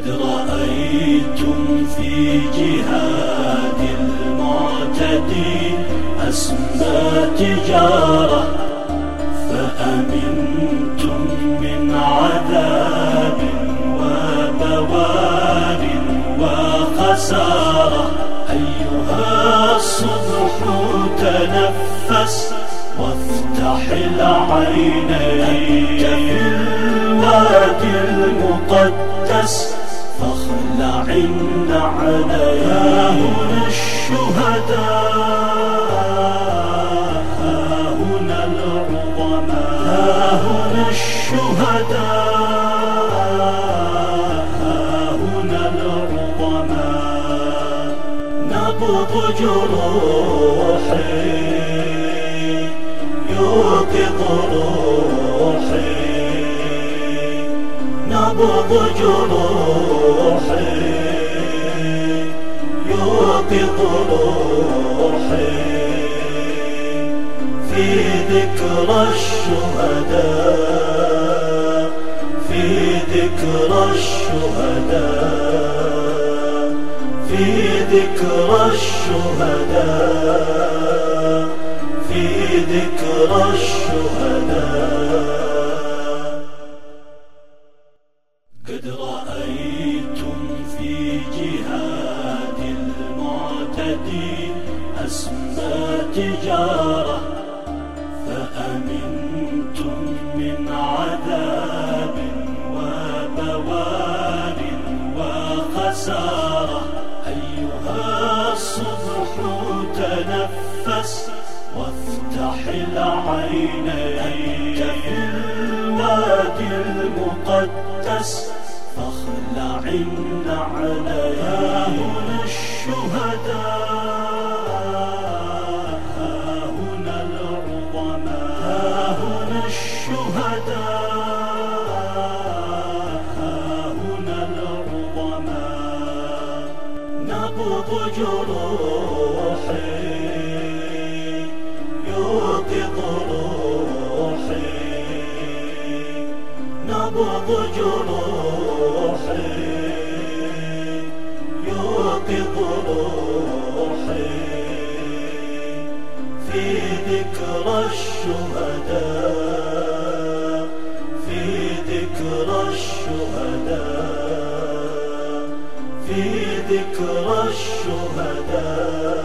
قد رأيتم في جهاد المعتدين أسمى تجارة، فأمنتم من عذاب وبوار وخسارة. أيها الصبح تنفس وافتح العينين، في الوادي المقدس فاخلع النعلين. ها هنا الشهداء، ها هنا العظماء، ها هنا الشهداء، ها هنا العظماء. نبض جروحي يوقظ روحي، نبض جروحي يوقظ روحي، في ذكرى الشهداء، في ذكرى الشهداء، في ذكرى الشهداء، في ذكرى الشهداء. قد رأيتم في جهاد المعتدين أسمى تجارة، فأمنتم من عذاب وبوار وخسارة. أيها الصبح تنفس وافتح العينين، في الوادي المقدس فاخلع النعلين. ها هنا الشهداء، ها هنا العظماء، ها هنا الشهداء، ها هنا العظماء. نبض جروحي يوقظ روحي، نبض جروحي يوقظ روحي، في ذكرى الشهداء، في ذكرى الشهداء، في ذكرى الشهداء،